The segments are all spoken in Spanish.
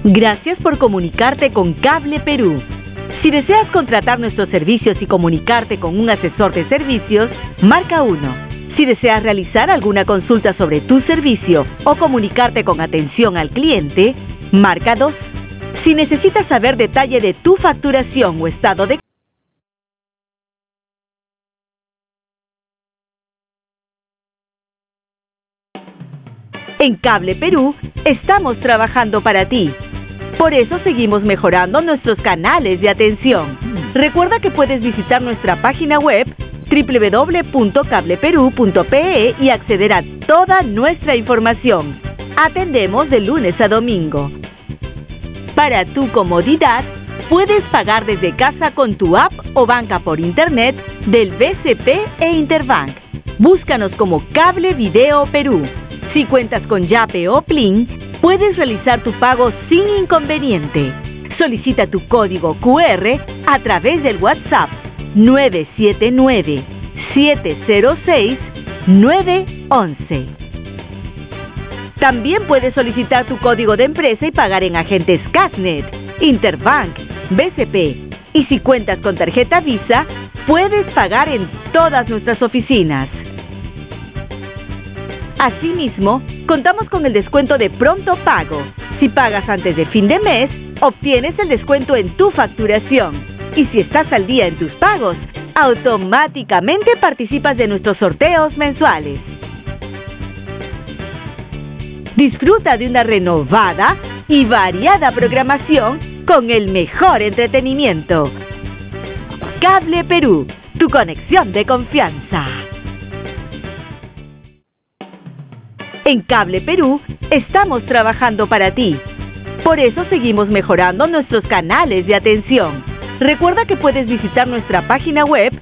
Gracias por comunicarte con Cable Perú. Si deseas contratar nuestros servicios y comunicarte con un asesor de servicios, marca 1. Si deseas realizar alguna consulta sobre tu servicio o comunicarte con atención al cliente, marca 2. Si necesitas saber detalle de tu facturación o estado de En Cable Perú, estamos trabajando para ti. Por eso seguimos mejorando nuestros canales de atención. Recuerda que puedes visitar nuestra página web www.cableperu.pe y acceder a toda nuestra información. Atendemos de lunes a domingo. Para tu comodidad, puedes pagar desde casa con tu app o banca por internet del BCP e Interbank. Búscanos como Cable Video Perú. Si cuentas con Yape o Plin, puedes realizar tu pago sin inconveniente. Solicita tu código QR a través del WhatsApp 979-706-911. También puedes solicitar tu código de empresa y pagar en agentes Casnet, Interbank, BCP. Y si cuentas con tarjeta Visa, puedes pagar en todas nuestras oficinas. Asimismo, contamos con el descuento de pronto pago. Si pagas antes de fin de mes, obtienes el descuento en tu facturación. Y si estás al día en tus pagos, automáticamente participas de nuestros sorteos mensuales. Disfruta de una renovada y variada programación con el mejor entretenimiento. Cable Perú, tu conexión de confianza. En Cable Perú, estamos trabajando para ti. Por eso seguimos mejorando nuestros canales de atención. Recuerda que puedes visitar nuestra página web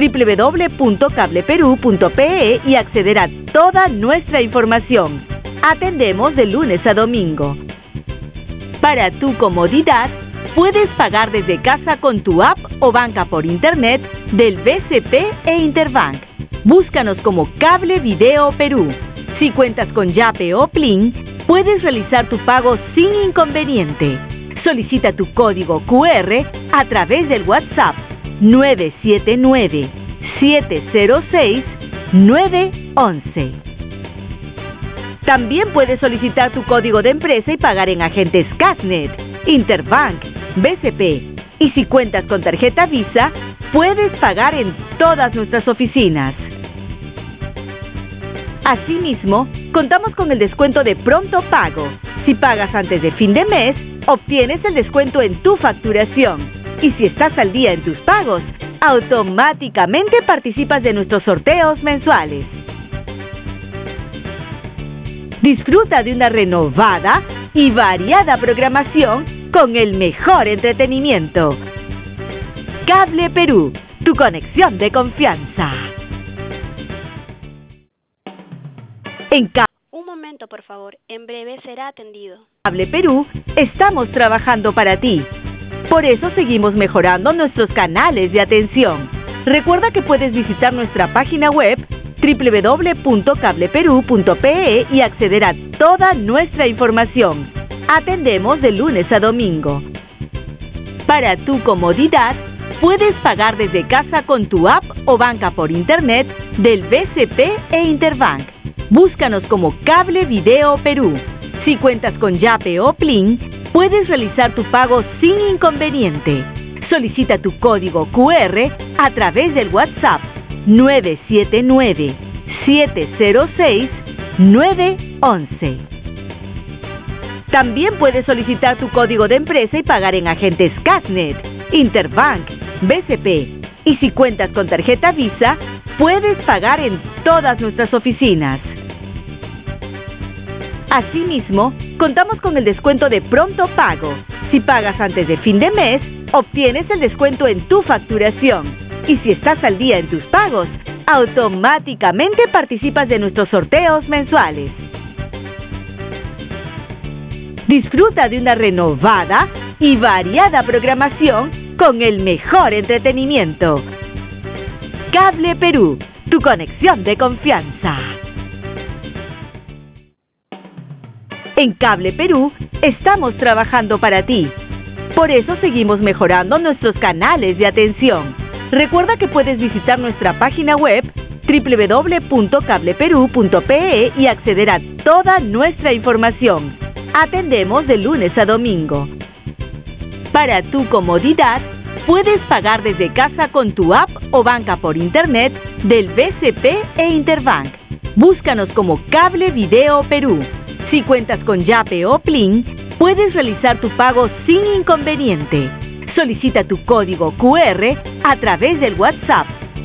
www.cableperu.pe y acceder a toda nuestra información. Atendemos de lunes a domingo. Para tu comodidad, puedes pagar desde casa con tu app o banca por internet del BCP e Interbank. Búscanos como Cable Video Perú. Si cuentas con Yape o Plin, puedes realizar tu pago sin inconveniente. Solicita tu código QR a través del WhatsApp 979-706-911. También puedes solicitar tu código de empresa y pagar en agentes Casnet, Interbank, BCP. Y si cuentas con tarjeta Visa, puedes pagar en todas nuestras oficinas. Asimismo, contamos con el descuento de pronto pago. Si pagas antes de fin de mes, obtienes el descuento en tu facturación. Y si estás al día en tus pagos, automáticamente participas de nuestros sorteos mensuales. Disfruta de una renovada y variada programación con el mejor entretenimiento. Cable Perú, tu conexión de confianza. Un momento, por favor. En breve será atendido. Cable Perú, estamos trabajando para ti. Por eso seguimos mejorando nuestros canales de atención. Recuerda que puedes visitar nuestra página web www.cableperu.pe y acceder a toda nuestra información. Atendemos de lunes a domingo. Para tu comodidad, puedes pagar desde casa con tu app o banca por internet del BCP e Interbank. Búscanos como Cable Video Perú. Si cuentas con Yape o Plin, puedes realizar tu pago sin inconveniente. Solicita tu código QR a través del WhatsApp 979-706-911. También puedes solicitar tu código de empresa y pagar en agentes Casnet, Interbank, BCP. Y si cuentas con tarjeta Visa, puedes pagar en todas nuestras oficinas. Asimismo, contamos con el descuento de pronto pago. Si pagas antes de fin de mes, obtienes el descuento en tu facturación. Y si estás al día en tus pagos, automáticamente participas de nuestros sorteos mensuales. Disfruta de una renovada y variada programación con el mejor entretenimiento. Cable Perú, tu conexión de confianza. En Cable Perú estamos trabajando para ti. Por eso seguimos mejorando nuestros canales de atención. Recuerda que puedes visitar nuestra página web www.cableperú.pe y acceder a toda nuestra información. Atendemos de lunes a domingo. Para tu comodidad, puedes pagar desde casa con tu app o banca por internet del BCP e Interbank. Búscanos como Cable Video Perú. Si cuentas con Yape o Plin, puedes realizar tu pago sin inconveniente. Solicita tu código QR a través del WhatsApp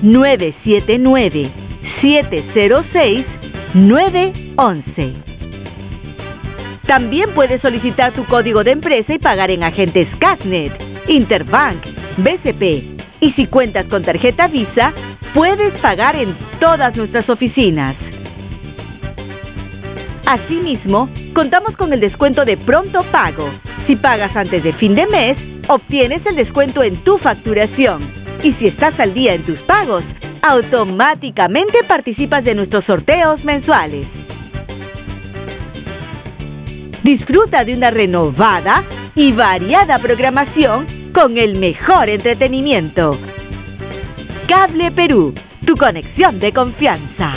979-706-911. También puedes solicitar tu código de empresa y pagar en agentes Casnet, Interbank, BCP. Y si cuentas con tarjeta Visa, puedes pagar en todas nuestras oficinas. Asimismo, contamos con el descuento de pronto pago. Si pagas antes de fin de mes, obtienes el descuento en tu facturación. Y si estás al día en tus pagos, automáticamente participas de nuestros sorteos mensuales. Disfruta de una renovada y variada programación con el mejor entretenimiento. Cable Perú, tu conexión de confianza.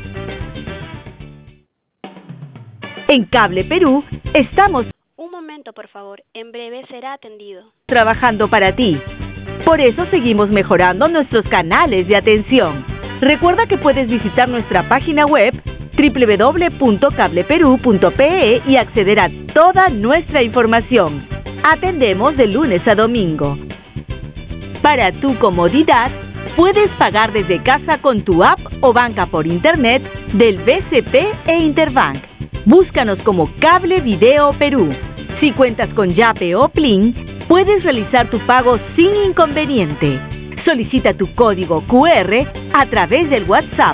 En Cable Perú estamos Un momento, por favor. En breve será atendido. trabajando para ti. Por eso seguimos mejorando nuestros canales de atención. Recuerda que puedes visitar nuestra página web www.cableperú.pe y acceder a toda nuestra información. Atendemos de lunes a domingo. Para tu comodidad, puedes pagar desde casa con tu app o banca por internet del BCP e Interbank. Búscanos como Cable Video Perú. Si cuentas con Yape o Plin, puedes realizar tu pago sin inconveniente. Solicita tu código QR a través del WhatsApp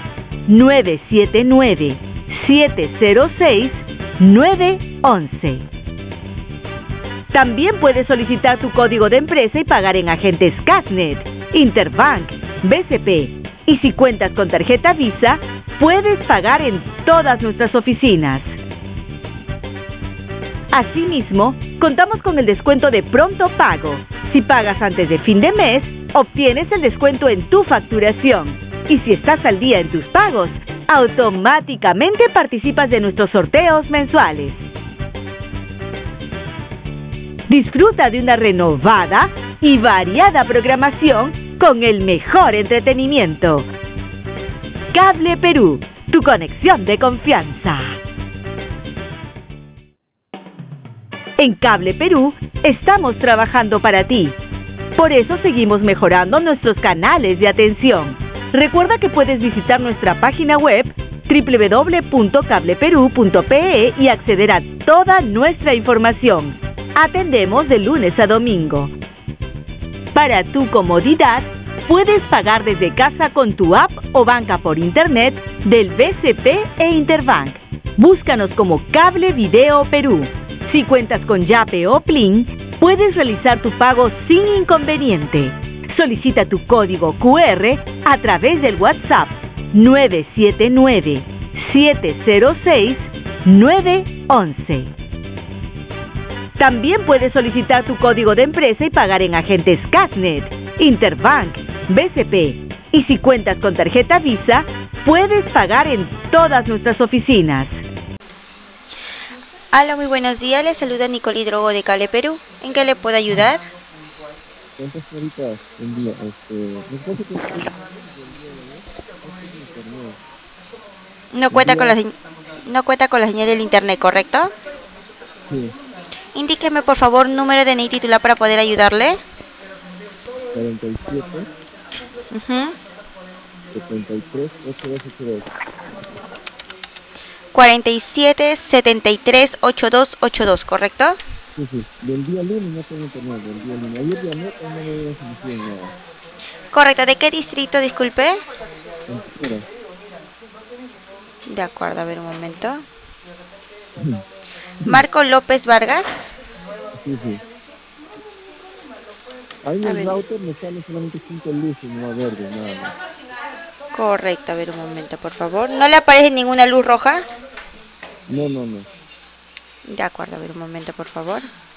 979-706-911. También puedes solicitar tu código de empresa y pagar en agentes Casnet, Interbank, BCP. Y si cuentas con tarjeta Visa, puedes pagar en todas nuestras oficinas. Asimismo, contamos con el descuento de pronto pago. Si pagas antes de fin de mes, obtienes el descuento en tu facturación. Y si estás al día en tus pagos, automáticamente participas de nuestros sorteos mensuales. Disfruta de una renovada y variada programación con el mejor entretenimiento. Cable Perú, tu conexión de confianza. En Cable Perú estamos trabajando para ti. Por eso seguimos mejorando nuestros canales de atención. Recuerda que puedes visitar nuestra página web www.cableperú.pe y acceder a toda nuestra información. Atendemos de lunes a domingo. Para tu comodidad, puedes pagar desde casa con tu app o banca por internet del BCP e Interbank. Búscanos como Cable Video Perú. Si cuentas con Yape o Plin, puedes realizar tu pago sin inconveniente. Solicita tu código QR a través del WhatsApp 979-706-911. También puedes solicitar tu código de empresa y pagar en agentes Casnet, Interbank, BCP. Y si cuentas con tarjeta Visa, puedes pagar en todas nuestras oficinas. Hola, muy buenos días. Les saluda Nicole Hidrogo de Cable Perú. ¿En qué le puedo ayudar? ¿Cuántas horitas en día? Me parece que No cuenta con no cuenta con la señal del internet, ¿correcto? sí, Indíqueme, por favor, número de DNI titular para poder ayudarle. 47, Ujú. 73, 8282. 47 73 8282, ¿correcto? Sí, sí. Del día lunes no tengo internet, del día lunes. Ayer llamé, pero no me dio solución nada. Correcto. ¿De qué distrito, disculpe? Espera. De acuerdo, a ver un momento. Marco López Vargas. Sí, sí. Ahí en A el ver. router me sale solamente 5 luces, no va verde, nada más. Correcto, a ver un momento, por favor. ¿No le aparece ninguna luz roja? No, no, no. De acuerdo, a ver un momento, por favor.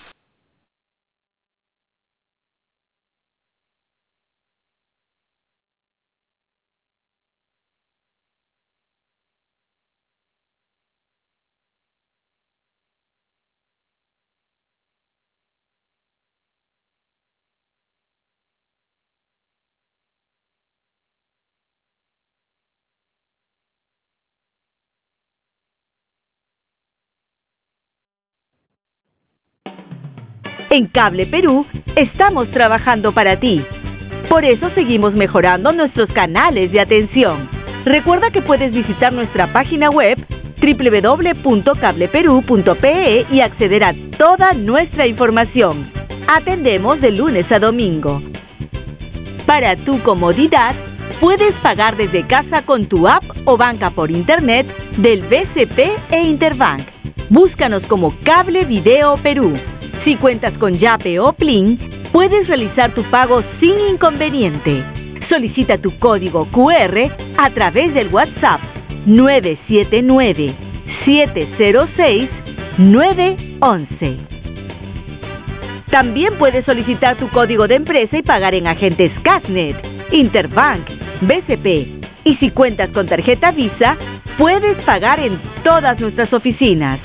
En Cable Perú estamos trabajando para ti. Por eso seguimos mejorando nuestros canales de atención. Recuerda que puedes visitar nuestra página web www.cableperú.pe y acceder a toda nuestra información. Atendemos de lunes a domingo. Para tu comodidad, puedes pagar desde casa con tu app o banca por internet del BCP e Interbank. Búscanos como Cable Video Perú. Si cuentas con Yape o Plin, puedes realizar tu pago sin inconveniente. Solicita tu código QR a través del WhatsApp 979-706-911. También puedes solicitar tu código de empresa y pagar en agentes Casnet, Interbank, BCP. Y si cuentas con tarjeta Visa, puedes pagar en todas nuestras oficinas.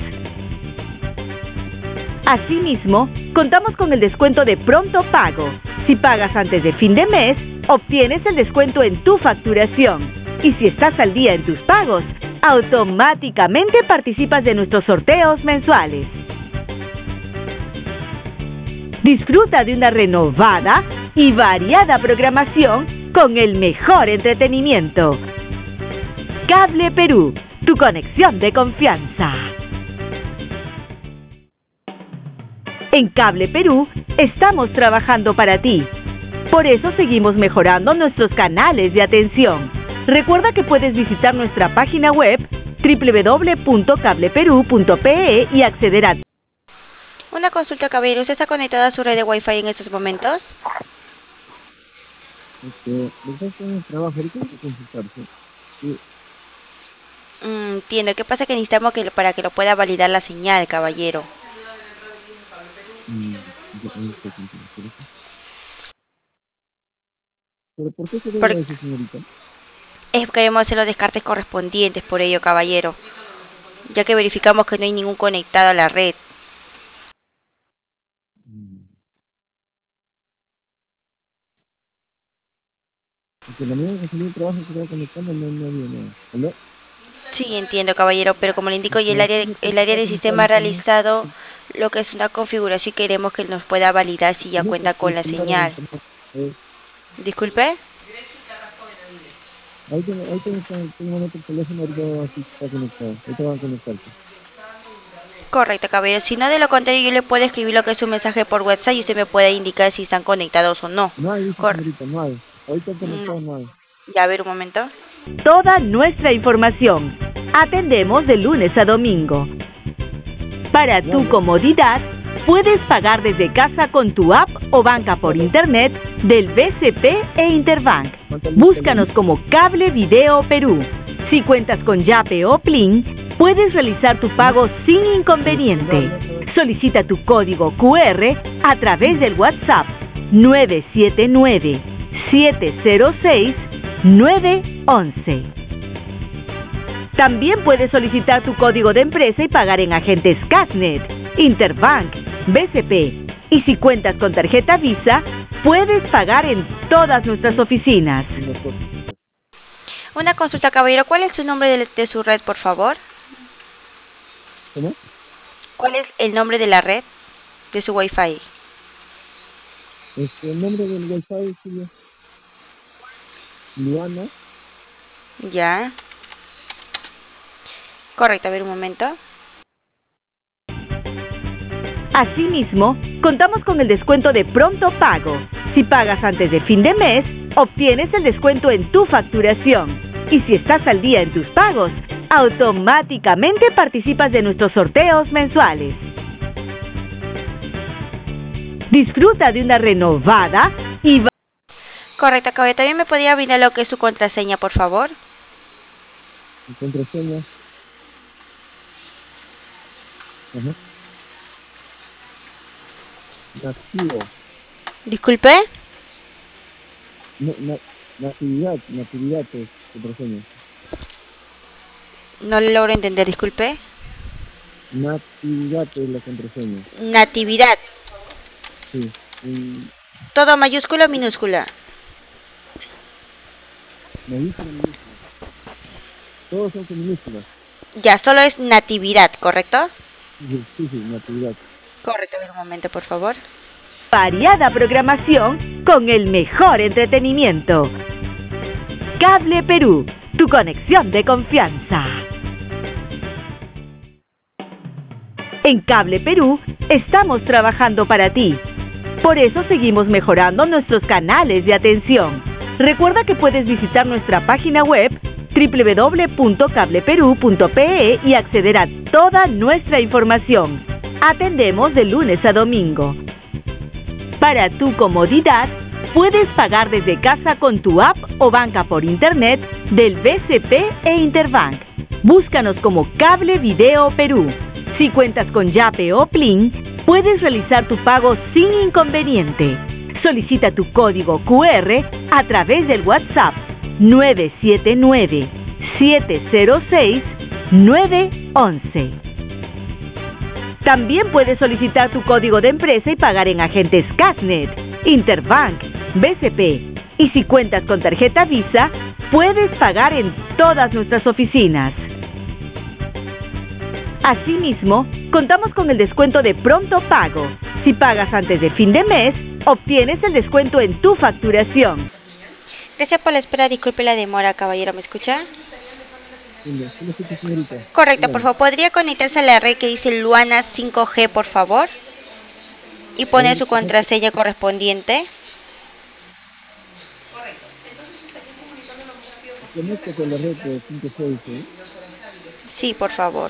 Asimismo, contamos con el descuento de pronto pago. Si pagas antes de fin de mes, obtienes el descuento en tu facturación. Y si estás al día en tus pagos, automáticamente participas de nuestros sorteos mensuales. Disfruta de una renovada y variada programación con el mejor entretenimiento. Cable Perú, tu conexión de confianza. En Cable Perú estamos trabajando para ti. Por eso seguimos mejorando nuestros canales de atención. Recuerda que puedes visitar nuestra página web www.cableperú.pe y acceder a... Una consulta, caballero. ¿Usted está conectado a su red de Wi-Fi en estos momentos? ¿Verdad que en el trabajo ahorita hay que consultarse? Sí. Entiendo. ¿Qué pasa? Que necesitamos para que lo pueda validar la señal, caballero. Yo también estoy contigo, por eso. ¿Pero por qué se debe Por- eso, señorita? Es que queremos hacer los descartes correspondientes por ello, caballero. Ya que verificamos que no hay ningún conectado a la red. Porque la mía que el trabajo se va conectando no había nada. ¿Aló? Sí, entiendo, caballero, pero como le indico, y el área de sistema ha realizado lo que es una configuración y queremos que nos pueda validar si ya cuenta con la señal. Disculpe. Ahí tengo otro teléfono, ahorita aquí está conectado. Ahorita van a conectarse. Correcto, caballero. Si no, de lo contrario, yo le puedo escribir lo que es un mensaje por WhatsApp y usted me puede indicar si están conectados o no. No hay, dice Cor- señorita, no hay. Ahorita conectado no hay. Ya, a ver un momento. Toda nuestra información. Atendemos de lunes a domingo. Para tu comodidad, puedes pagar desde casa con tu app o banca por internet del BCP e Interbank. Búscanos como Cable Video Perú. Si cuentas con Yape o Plin, puedes realizar tu pago sin inconveniente. Solicita tu código QR a través del WhatsApp 979-706-911. También puedes solicitar tu código de empresa y pagar en agentes Casnet, Interbank, BCP. Y si cuentas con tarjeta Visa, puedes pagar en todas nuestras oficinas. Una consulta, caballero. ¿Cuál es su nombre de su red, por favor? ¿Cómo? ¿Cuál es el nombre de la red de su Wi-Fi? El nombre del Wi-Fi es Luana. Ya. Correcto, a ver un momento. Asimismo, contamos con el descuento de pronto pago. Si pagas antes de fin de mes, obtienes el descuento en tu facturación. Y si estás al día en tus pagos, automáticamente participas de nuestros sorteos mensuales. Disfruta de una renovada y... Correcto, caballero. ¿También me podría brindar lo que es su contraseña, por favor? Mi contraseña. Ajá. Nativo. Disculpe. Natividad es contraseña. No le logro entender, disculpe. Natividad es la contraseña. Natividad. Sí. ¿Todo mayúscula o minúscula? Minúscula. Todos son con minúsculas. Ya, solo es natividad, ¿correcto? Sí, natividad. Correcto, un momento, por favor. Variada programación con el mejor entretenimiento. Cable Perú, tu conexión de confianza. En Cable Perú estamos trabajando para ti. Por eso seguimos mejorando nuestros canales de atención. Recuerda que puedes visitar nuestra página web www.cableperú.pe y acceder a toda nuestra información. Atendemos de lunes a domingo. Para tu comodidad, puedes pagar desde casa con tu app o banca por internet del BCP e Interbank. Búscanos como Cable Video Perú. Si cuentas con Yape o Plin, puedes realizar tu pago sin inconveniente. Solicita tu código QR a través del WhatsApp 979-706-911. También puedes solicitar tu código de empresa y pagar en agentes Casnet, Interbank, BCP. Y si cuentas con tarjeta Visa, puedes pagar en todas nuestras oficinas. Asimismo, contamos con el descuento de pronto pago. Si pagas antes de fin de mes, obtienes el descuento en tu facturación. Gracias por la espera, disculpe la demora, caballero, ¿me escucha? Sí, señorita. Correcto, por favor, ¿podría conectarse a la red que dice Luana 5G, por favor? Y poner su contraseña correspondiente. Conecta con la red de 5G, ¿sí? Sí, por favor.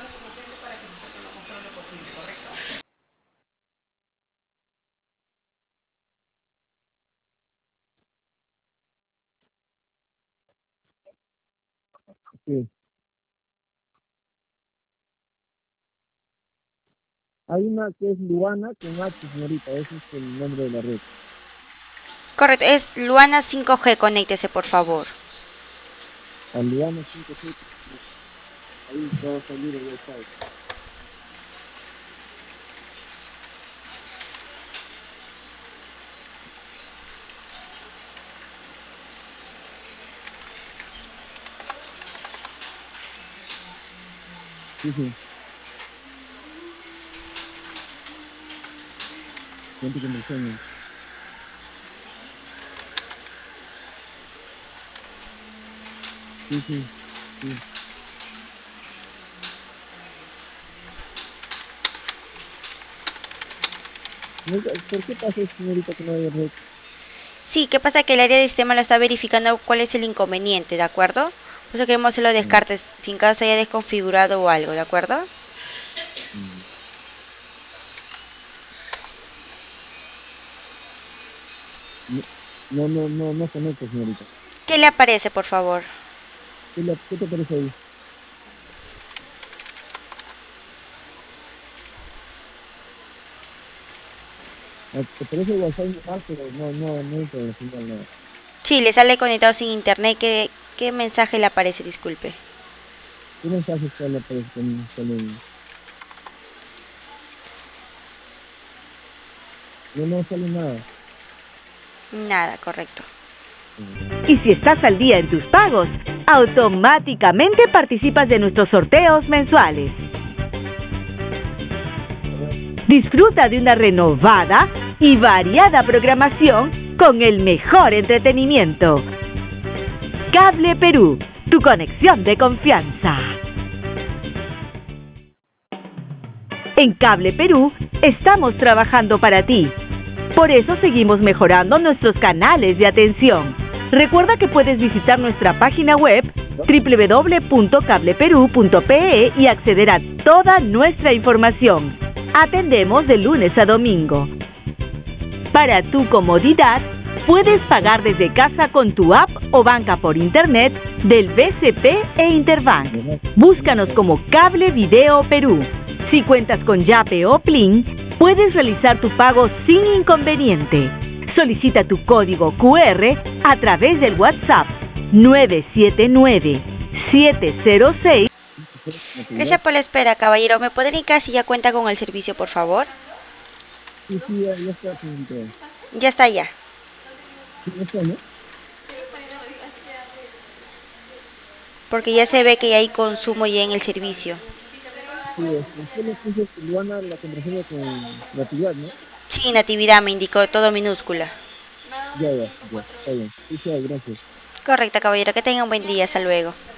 Sí. Hay una que es Luana con H, señorita. Ese es el nombre de la red. Correcto, es Luana 5G, conéctese, por favor. A Luana 5G. Ahí va a salir el website. Sí. Gente que me enseña. Sí. ¿Por qué pasa eso, señorita, que no hay red? Sí, ¿qué pasa? Que el área de sistema lo está verificando cuál es el inconveniente, ¿de acuerdo? Por eso queremos hacer los descartes, si en caso se haya desconfigurado o algo, ¿de acuerdo? No conecta, señorita. ¿Qué le aparece, por favor? ¿Qué te parece ahí? Te parece el WhatsApp normal, pero no entra la señal, nada. Sí, le sale conectado sin internet. ¿Qué mensaje le aparece? Disculpe. ¿Qué mensaje sale con el...? No sale nada. Nada, correcto. Y si estás al día en tus pagos, automáticamente participas de nuestros sorteos mensuales. Disfruta de una renovada y variada programación con el mejor entretenimiento. Cable Perú, tu conexión de confianza. En Cable Perú estamos trabajando para ti. Por eso seguimos mejorando nuestros canales de atención. Recuerda que puedes visitar nuestra página web www.cableperú.pe y acceder a toda nuestra información. Atendemos de lunes a domingo. Para tu comodidad, puedes pagar desde casa con tu app o banca por internet del BCP e Interbank. Búscanos como Cable Video Perú. Si cuentas con Yape o Plin, puedes realizar tu pago sin inconveniente. Solicita tu código QR a través del WhatsApp 979-706. Gracias por la espera, caballero. ¿Me puede indicar si ya cuenta con el servicio, por favor? Sí, sí, ya está, señorita. Ya está ya. Sí, ya está, ¿no? Porque ya se ve que hay consumo ya en el servicio. Sí, usted le puso Luana la contraseña con gratuidad, ¿no? Sí, Natividad me indicó todo minúscula. Ya, está bien. Muchas gracias. Correcto, caballero. Que tenga un buen día. Hasta luego.